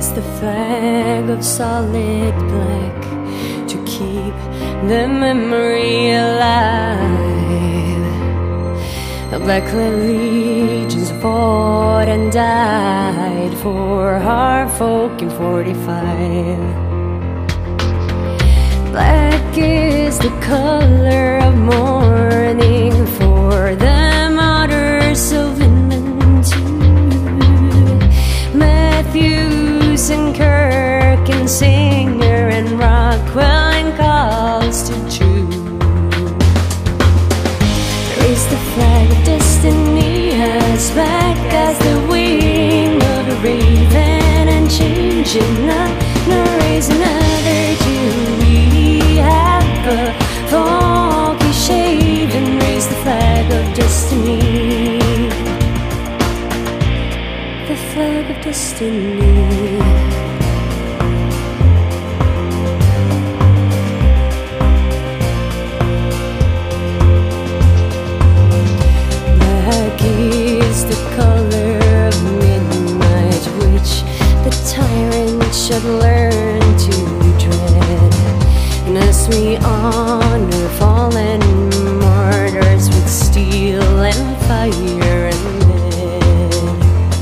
the flag of solid black to keep the memory alive. The black legions fought and died for our folk in 45. Black is the color of mourning for the martyrs of Lyndon too. Matthews and Kirk and Singer and Rockwell and Colston too. Raise the flag of destiny as back as the wing of a raven, and change it not, nor raise another till we have a funky shade and raise the flag of destiny. The flag of destiny. Should learn to dread, and as we honor fallen martyrs with steel and fire and lead,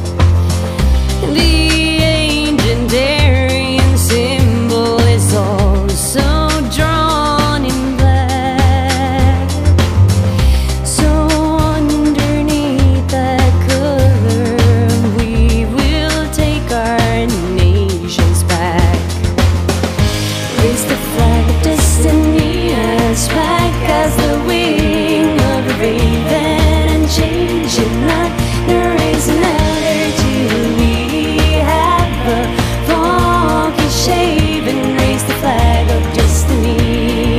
the ancient Aryan symbol is also drawn in black. So underneath that color we will take our nation. Raise the flag of destiny as back as the wing of a raven, and change it not, nor raise another till we have a funky shave and raise the flag of destiny.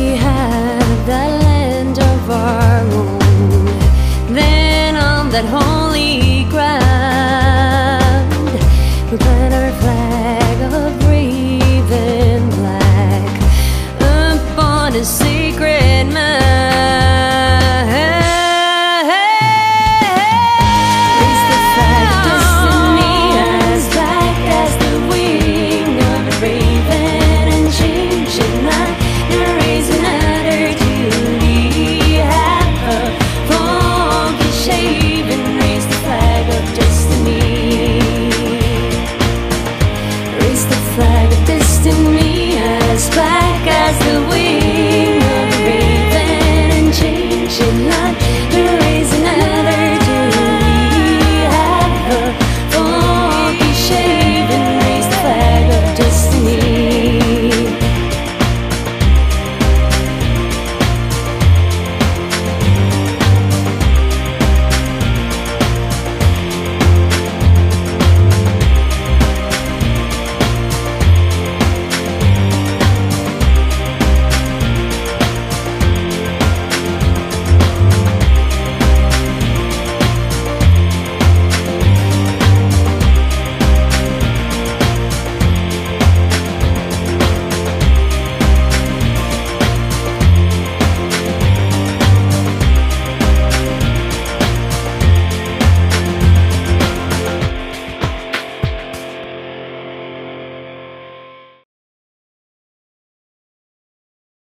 That home